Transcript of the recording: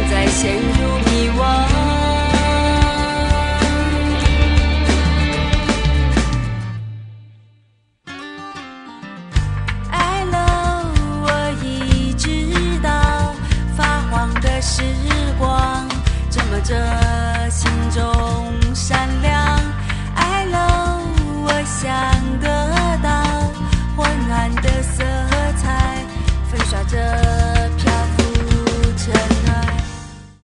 再陷入迷惘。爱了我已知道，发黄的时光这么